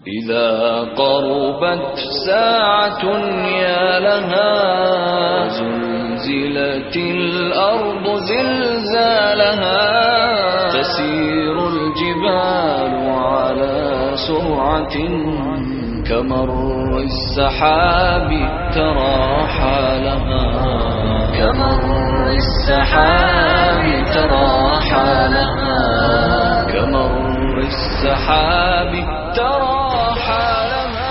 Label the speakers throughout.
Speaker 1: إذا قربت ساعة يا لها زلزلت الأرض زلزالها تسير الجبال على سرعة كمر السحاب ترى حالها كمر السحاب ترى حالها كمر السحاب ترى حالها.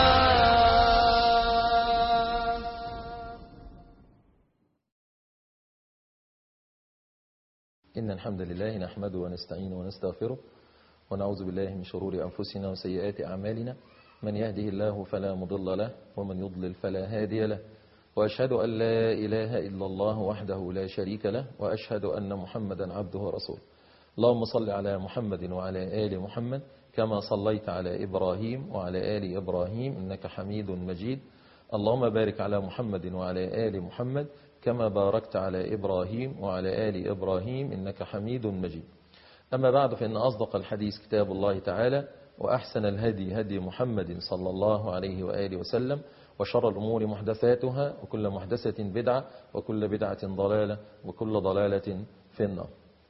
Speaker 2: إن الحمد لله نحمده ونستعينه ونستغفره ونعوذ بالله من شرور أنفسنا وسيئات أعمالنا، من يهده الله فلا مضل له ومن يضلل فلا هادي له، وأشهد أن لا إله إلا الله وحده لا شريك له، وأشهد أن محمدا عبده ورسوله. اللهم صل على محمد وعلى آل محمد كما صليت على إبراهيم وعلى آل إبراهيم إنك حميد مجيد. اللهم بارك على محمد وعلى آل محمد كما باركت على إبراهيم وعلى آل إبراهيم إنك حميد مجيد. أما بعد، فإن أصدق الحديث كتاب الله تعالى، وأحسن الهدي هدي محمد صلى الله عليه وآله وسلم، وشر الأمور محدثاتها، وكل محدثة بدعة، وكل بدعة ضلالة، وكل ضلالة في النار.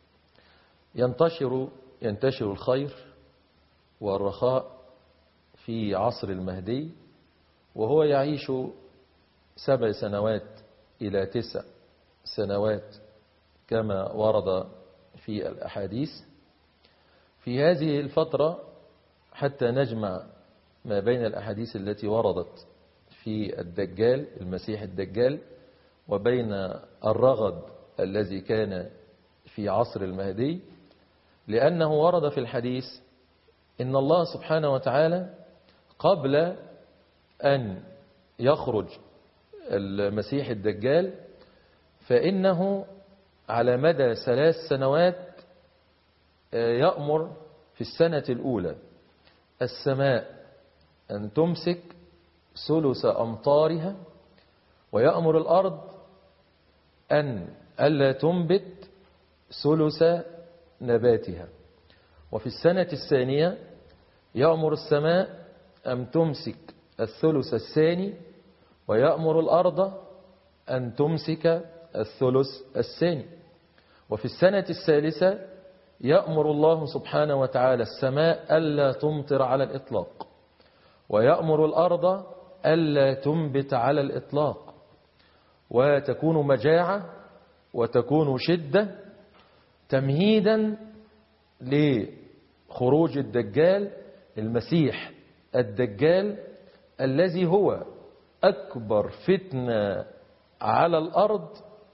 Speaker 2: ينتشر الخير والرخاء في عصر المهدي، وهو يعيش 7 سنوات إلى 9 سنوات كما ورد في الأحاديث. في هذه الفترة حتى نجمع ما بين الأحاديث التي وردت في الدجال المسيح الدجال وبين الرغد الذي كان في عصر المهدي، لأنه ورد في الحديث إن الله سبحانه وتعالى قبل أن يخرج المسيح الدجال فإنه على مدى 3 سنوات يأمر في السنة الأولى السماء أن تمسك ثلث أمطارها، ويأمر الأرض أن ألا تنبت ثلث نباتها. وفي السنة الثانية يأمر السماء أن تمسك الثلث الثاني، ويأمر الأرض أن تمسك الثلث الثاني. وفي السنة الثالثة يأمر الله سبحانه وتعالى السماء ألا تمطر على الإطلاق، ويأمر الأرض ألا تنبت على الإطلاق، وتكون مجاعة وتكون شدة تمهيدا لخروج الدجال المسيح الدجال الذي هو أكبر فتنة على الأرض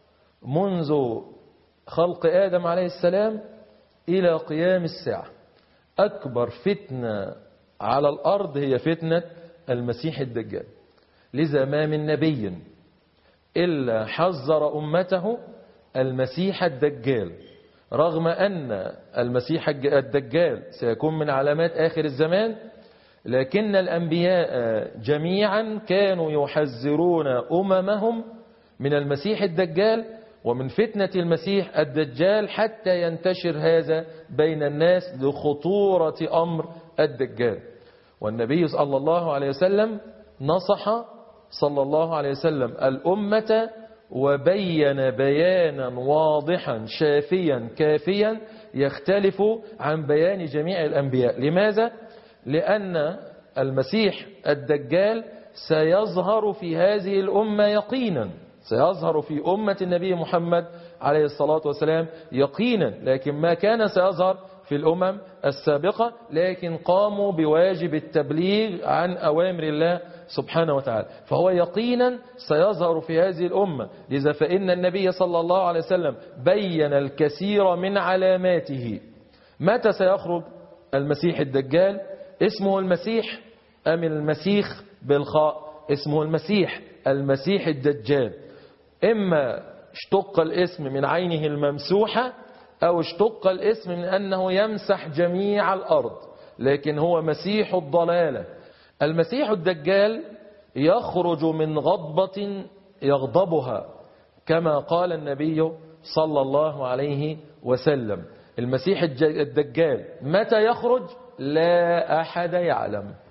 Speaker 2: منذ خلق آدم عليه السلام إلى قيام الساعة. أكبر فتنة على الأرض هي فتنة المسيح الدجال. لذا ما من نبي إلا حذر أمته المسيح الدجال، رغم أن المسيح الدجال سيكون من علامات آخر الزمان، لكن الأنبياء جميعا كانوا يحذرون أممهم من المسيح الدجال ومن فتنة المسيح الدجال حتى ينتشر هذا بين الناس لخطورة أمر الدجال. والنبي صلى الله عليه وسلم نصح صلى الله عليه وسلم الأمة وبين بيانا واضحا شافيا كافيا يختلف عن بيان جميع الأنبياء. لماذا؟ لأن المسيح الدجال سيظهر في هذه الأمة يقينا، سيظهر في أمة النبي محمد عليه الصلاة والسلام يقينا، لكن ما كان سيظهر في الأمم السابقة، لكن قاموا بواجب التبليغ عن أوامر الله سبحانه وتعالى، فهو يقينا سيظهر في هذه الأمة. لذا فإن النبي صلى الله عليه وسلم بين الكثير من علاماته. متى سيخرج المسيح الدجال؟ اسمه المسيح أم المسيخ بالخاء؟ اسمه المسيح الدجال. إما اشتق الاسم من عينه الممسوحة، أو اشتق الاسم من أنه يمسح جميع الأرض، لكن هو مسيح الضلالة. المسيح الدجال يخرج من غضبة يغضبها، كما قال النبي صلى الله عليه وسلم. المسيح الدجال متى يخرج؟ لا أحد يعلم.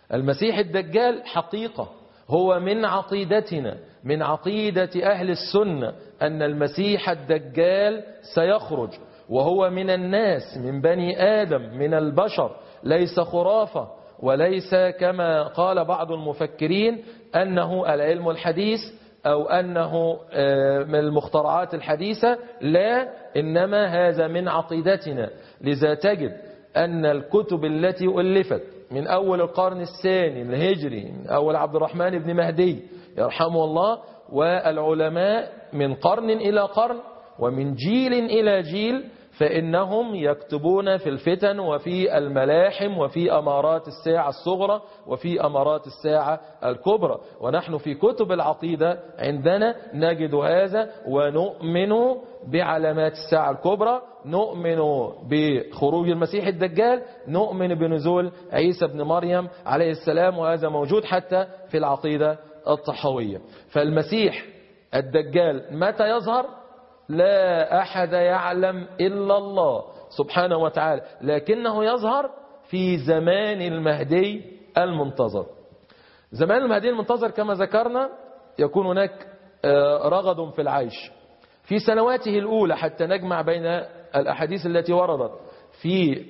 Speaker 2: المسيح الدجال حقيقة، هو من عقيدتنا، من عقيدة أهل السنة، أن المسيح الدجال سيخرج، وهو من الناس، من بني آدم، من البشر، ليس خرافة، وليس كما قال بعض المفكرين أنه العلم الحديث أو أنه من المخترعات الحديثة. لا، إنما هذا من عقيدتنا. لذا تجد أن الكتب التي ألفت من أول القرن الثاني الهجري، من أول عبد الرحمن بن مهدي يرحمه الله، والعلماء من قرن إلى قرن ومن جيل إلى جيل، فإنهم يكتبون في الفتن وفي الملاحم وفي أمارات الساعة الصغرى وفي أمارات الساعة الكبرى. ونحن في كتب العقيدة عندنا نجد هذا، ونؤمن بعلامات الساعة الكبرى، نؤمن بخروج المسيح الدجال، نؤمن بنزول عيسى بن مريم عليه السلام، وهذا موجود حتى في العقيدة الطحاوية. فالمسيح الدجال متى يظهر؟ لا أحد يعلم إلا الله سبحانه وتعالى، لكنه يظهر في زمان المهدي المنتظر. زمان المهدي المنتظر كما ذكرنا يكون هناك رغد في العيش في سنواته الأولى، حتى نجمع بين الأحاديث التي وردت في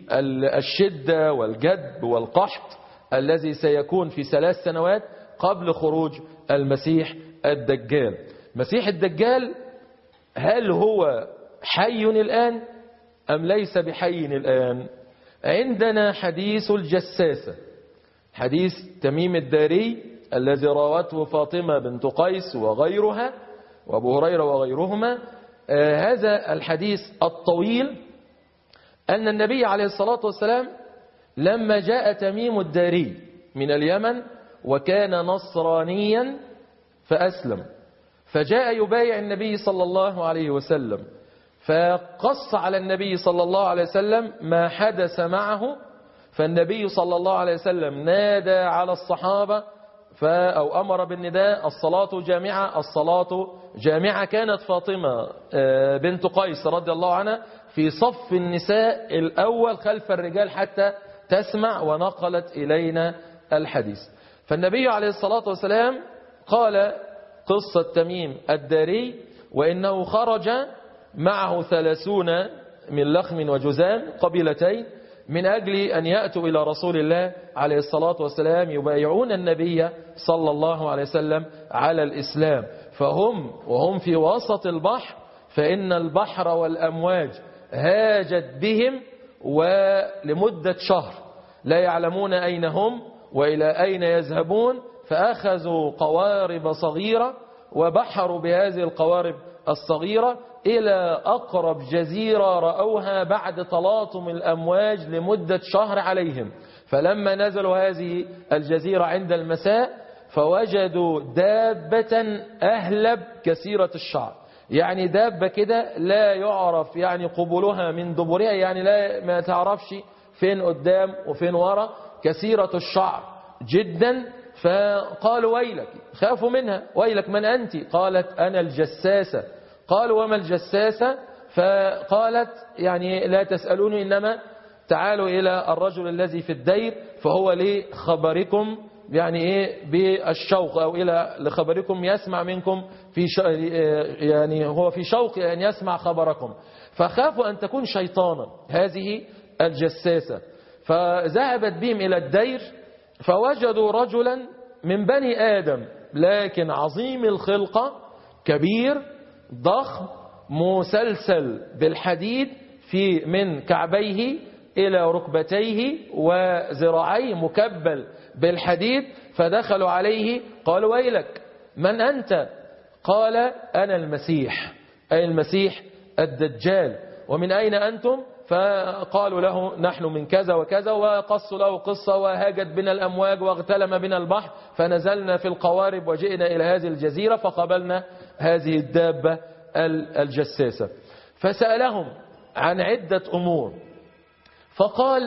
Speaker 2: الشدة والجدب والقحط الذي سيكون في 3 سنوات قبل خروج المسيح الدجال. مسيح الدجال هل هو حي الآن أم ليس بحي الآن؟ عندنا حديث الجساسة، حديث تميم الداري الذي راوته فاطمة بنت قيس وغيرها وأبو هريرة وغيرهما. هذا الحديث الطويل أن النبي عليه الصلاة والسلام لما جاء تميم الداري من اليمن وكان نصرانيا فأسلم، فجاء يبايع النبي صلى الله عليه وسلم، فقص على النبي صلى الله عليه وسلم ما حدث معه. فالنبي صلى الله عليه وسلم نادى على الصحابة أو أمر بالنداء: الصلاة جامعة، الصلاة جامعة. كانت فاطمة بنت قيس رضي الله عنها في صف النساء الأول خلف الرجال حتى تسمع، ونقلت إلينا الحديث. فالنبي عليه الصلاة والسلام قال قصة تميم الداري، وإنه خرج معه 30 من لخم وجزام قبيلتين من أجل أن يأتوا إلى رسول الله عليه الصلاة والسلام يبايعون النبي صلى الله عليه وسلم على الإسلام. وهم في وسط البحر، فإن البحر والأمواج هاجت بهم ولمدة شهر لا يعلمون أين هم وإلى أين يذهبون، فأخذوا قوارب صغيرة وبحروا بهذه القوارب الصغيرة إلى أقرب جزيرة رأوها بعد تلاطم الأمواج لمدة شهر عليهم. فلما نزلوا هذه الجزيرة عند المساء فوجدوا دابة أهلب كثيرة الشعر، يعني دابة كده لا يعرف يعني قبلها من دبرها، يعني ما تعرفش فين قدام وفين ورا، كثيرة الشعر جدا. فقالوا: ويلك، خافوا منها، ويلك من أنت؟ قالت: أنا الجساسة. قالوا: وما الجساسة؟ فقالت: يعني لا تسألوني، إنما تعالوا إلى الرجل الذي في الدير فهو لخبركم، يعني إيه بالشوق، أو إلى لخبركم يسمع منكم في يعني هو في شوق أن يسمع خبركم. فخافوا أن تكون شيطانا هذه الجساسة، فذهبت بهم إلى الدير فوجدوا رجلا من بني آدم، لكن عظيم الخلقة، كبير ضخم مسلسل بالحديد من كعبيه إلى ركبتيه وذراعيه، مكبل بالحديد. فدخلوا عليه قالوا: ويلك من أنت؟ قال: أنا المسيح، أي المسيح الدجال. ومن أين أنتم؟ فقالوا له: نحن من كذا وكذا، وقصوا له قصة، وهاجت بنا الأمواج واغتلم بنا البحر، فنزلنا في القوارب وجئنا إلى هذه الجزيرة فقبلنا هذه الدابة الجساسة. فسألهم عن عدة أمور، فقال: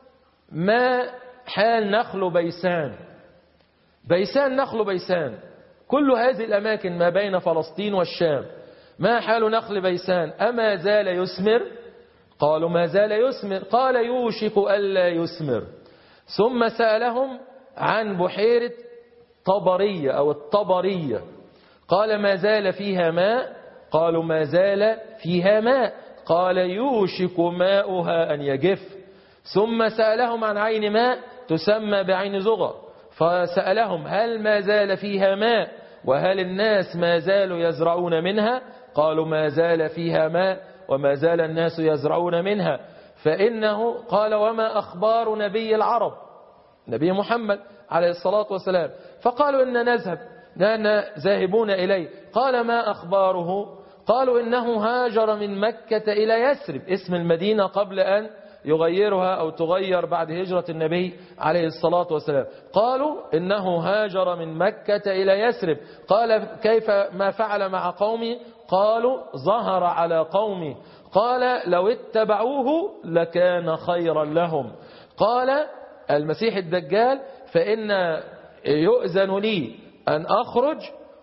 Speaker 2: ما حال نخل بيسان؟ بيسان، نخل بيسان، كل هذه الأماكن ما بين فلسطين والشام، ما حال نخل بيسان؟ أما زال يثمر؟ قالوا: ما زال يثمر. قال: يوشك ألا يثمر. ثم سألهم عن بحيرة طبرية أو الطبرية. قال ما زال فيها ماء؟ قالوا ما زال فيها ماء. قال يوشك ماؤها أن يجف. ثم سألهم عن عين ماء تسمى بعين زغر، فسألهم هل ما زال فيها ماء وهل الناس ما زالوا يزرعون منها؟ قالوا ما زال فيها ماء وما زال الناس يزرعون منها. فإنه قال وما أخبار نبي العرب نبي محمد عليه الصلاة والسلام؟ فقالوا إن نذهب لأننا ذاهبون إليه. قال ما أخباره؟ قالوا إنه هاجر من مكة إلى يثرب، اسم المدينة قبل أن يغيرها أو تغير بعد هجرة النبي عليه الصلاة والسلام. قالوا إنه هاجر من مكة إلى يثرب. قال كيف ما فعل مع قومه؟ قالوا ظهر على قومه. قال لو اتبعوه لكان خيرا لهم. قال المسيح الدجال فإن يؤذن لي أن أخرج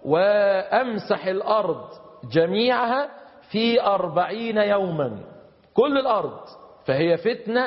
Speaker 2: وأمسح الأرض جميعها في 40 يوما، كل الأرض. فهي فتنة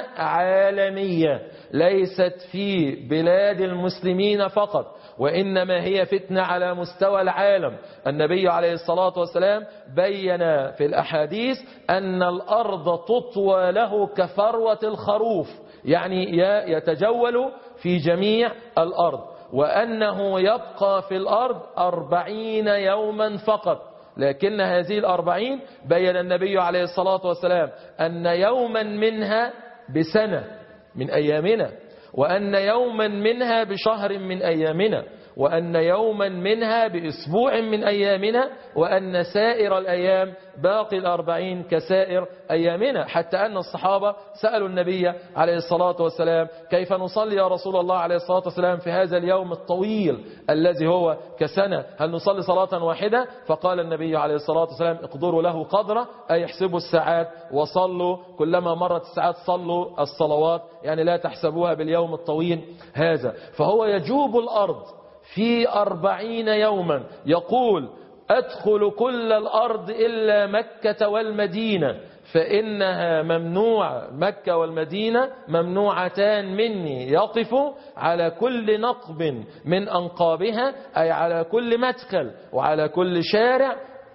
Speaker 2: عالمية ليست في بلاد المسلمين فقط، وإنما هي فتنة على مستوى العالم. النبي عليه الصلاة والسلام بين في الأحاديث أن الأرض تطوى له كفروة الخروف، يعني يتجول في جميع الأرض، وأنه يبقى في الأرض 40 يوما فقط. لكن هذه 40 بين النبي عليه الصلاة والسلام أن يوما منها بسنة من أيامنا، وأن يوما منها بشهر من أيامنا، وأن يوما منها بأسبوع من أيامنا، وأن سائر الأيام باقي 40 كسائر أيامنا. حتى أن الصحابة سألوا النبي عليه الصلاة والسلام كيف نصلي يا رسول الله عليه الصلاة والسلام في هذا اليوم الطويل الذي هو كسنة؟ هل نصلي صلاة واحدة؟ فقال النبي عليه الصلاة والسلام اقدروا له قدره، أي احسبوا الساعات وصلوا، كلما مرت الساعات صلوا الصلوات، يعني لا تحسبوها باليوم الطويل هذا. فهو يجوب الأرض في 40 يوما. يقول أدخل كل الأرض إلا مكة والمدينة فإنها ممنوعة، مكة والمدينة ممنوعتان مني. يقف على كل نقب من أنقابها، أي على كل مدخل وعلى كل شارع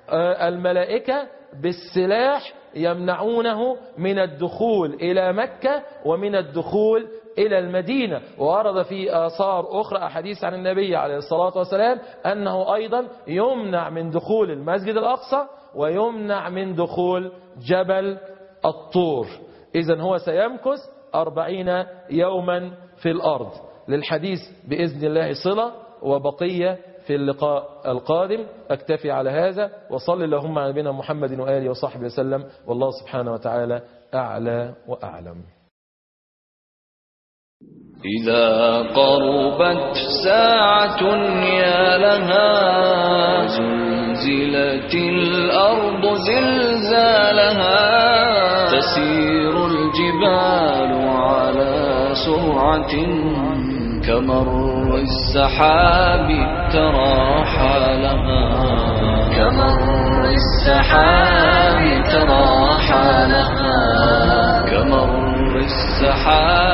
Speaker 2: الملائكة بالسلاح يمنعونه من الدخول إلى مكة ومن الدخول إلى المدينة. وورد في آثار أخرى أحاديث عن النبي عليه الصلاة والسلام أنه أيضا يمنع من دخول المسجد الأقصى ويمنع من دخول جبل الطور. إذن هو سيمكث 40 يوما في الأرض. للحديث بإذن الله صلة وبقية في اللقاء القادم. أكتفي على هذا، وصل اللهم على نبينا محمد وآله وصحبه وسلم، والله سبحانه وتعالى أعلى وأعلم.
Speaker 1: إذا قربت ساعة يا لها زلزلت الأرض زلزالها، تسير الجبال على سرعة كمر السحاب ترى حالها، كمر السحاب ترى حالها، كمر السحاب